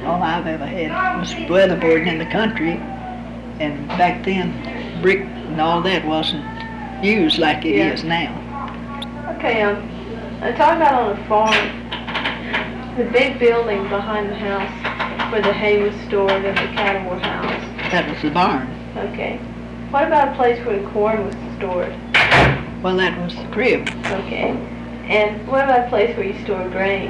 All I've ever had was weatherboarding in the country, and back then, brick and all that wasn't used like it is now. Okay, I'm talking about on a farm, the big building behind the house where the hay was stored and the cattle were housed. That was the barn. Okay. What about a place where the corn was stored? Well, that was the crib. Okay. And what about a place where you store grain?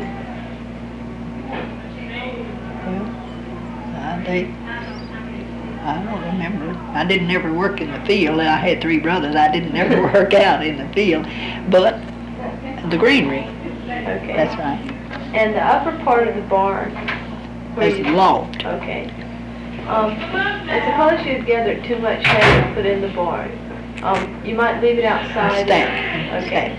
Well, I don't remember. I didn't ever work in the field. I had 3 brothers. I didn't ever work out in the field, but the granary. Okay. That's right. And the upper part of the barn? That's the loft. Okay. And suppose you gathered too much hay to put in the barn. You might leave it outside. Stack. Okay.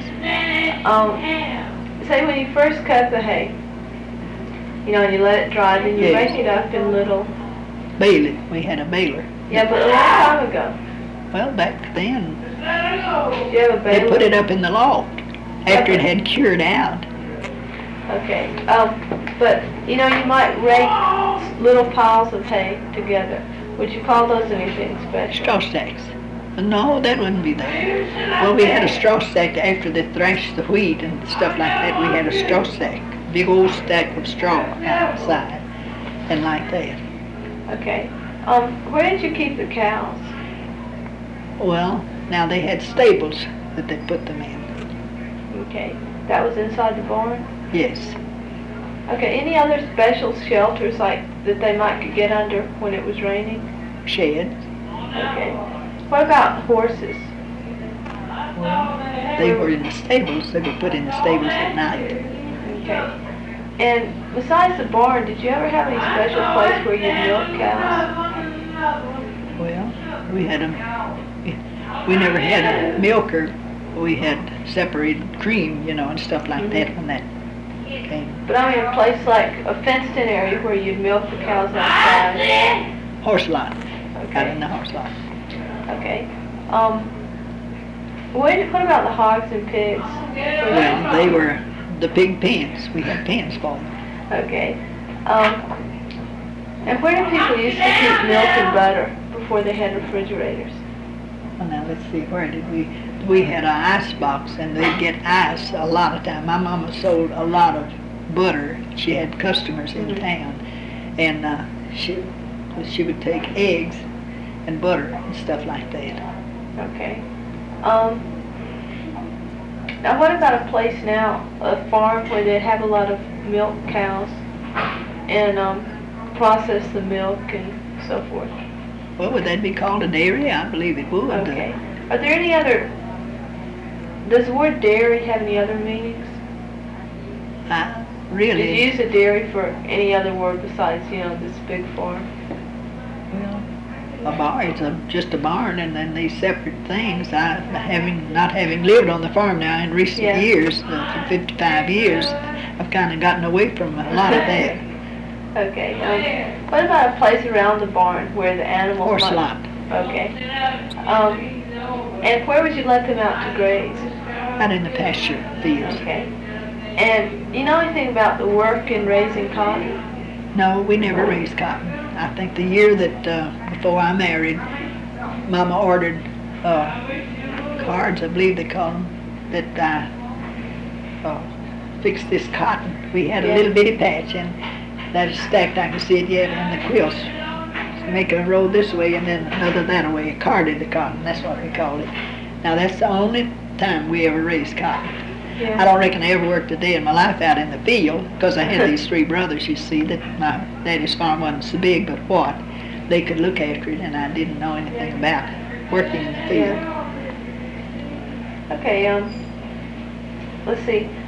Say when you first cut the hay, and you let it dry, then you Yes. break it up in little... Bale it. We had a baler. Yeah, but a long time ago. Well, back then, You have a they baler? put it up in the loft after it had cured out. Okay. But, you might rake little piles of hay together. Would you call those anything special? Straw stacks. No, that wouldn't be there. Well, we had a straw stack after they thrashed the wheat and stuff like that. We had a straw stack, big old stack of straw outside, and like that. Okay. Where did you keep the cows? Well, now they had stables that they put them in. Okay. That was inside the barn? Yes. Okay. Any other special shelters like that they might could get under when it was raining? Shed. Okay. What about horses? Well, they were in the stables. They were put in the stables at night. Okay. And besides the barn, did you ever have any special place where you milk cows? Well, we had we never had a milker. We had separated cream, and stuff like that when that came. But I mean a place like a fenced-in area where you'd milk the cows outside. Horse lot. Out in Okay. the horse lot. Okay. What about the hogs and pigs? Well, they were the pig pens. We had pens for them. Okay. And where did people used to keep milk and butter before they had refrigerators? Well, now let's see, where did we had an ice box, and they'd get ice a lot of time. My mama sold a lot of butter. She had customers in town, and she would take eggs and butter and stuff like that. Okay. Now what about a place now, a farm where they have a lot of milk cows and process the milk and so forth? Well, would that be called a dairy? I believe it would. Okay. Are there any other, does the word dairy have any other meanings? Really? Did you use a dairy for any other word besides, this big farm? Well, a barn is just a barn, and then these separate things. Not having lived on the farm now in recent years, for 55 years, I've kind of gotten away from a lot of that. Okay. What about a place around the barn where the animals Horse might... lot. Okay. And where would you let them out to graze? Out in the pasture fields. Okay. And you know anything about the work in raising cotton? No, we never raised cotton. I think the year that before I married, Mama ordered cards, I believe they call them, that I fixed this cotton. We had a little bitty patch, and that is stacked. I can see it yet on the quilts. Make a roll this way and then another that way. Carded the cotton. That's what we called it. Now that's the only time we ever raised cotton. Yeah. I don't reckon I ever worked a day in my life out in the field, because I had these 3 brothers, you see, that my daddy's farm wasn't so big, but what? They could look after it, and I didn't know anything about working in the field. Yeah. Okay, let's see.